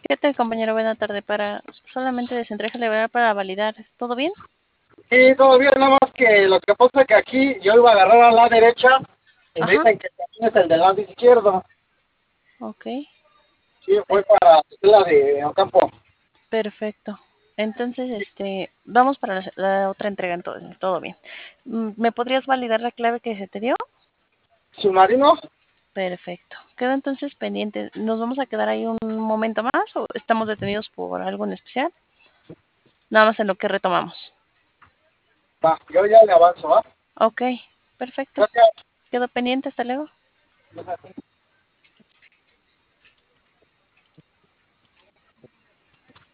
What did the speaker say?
¿Qué tal, compañero? Buena tarde. Para solamente desentrega liberar para validar. ¿Todo bien? Sí, todo bien, nada más que lo que pasa es que aquí yo iba a agarrar a la derecha y me Ajá. dicen que también es el del lado izquierdo. Ok. Sí, fue Es para la de Ocampo. perfecto. Entonces, vamos para la otra entrega. Entonces, todo bien. ¿Me podrías validar la clave que se te dio? ¿Submarino? Perfecto. Quedo entonces pendiente. ¿Nos vamos a quedar ahí un momento más o estamos detenidos por algo en especial? Nada más en lo que retomamos. Va, yo ya le avanzo, ¿va? Ok. Perfecto. Gracias. Quedo pendiente. Hasta luego.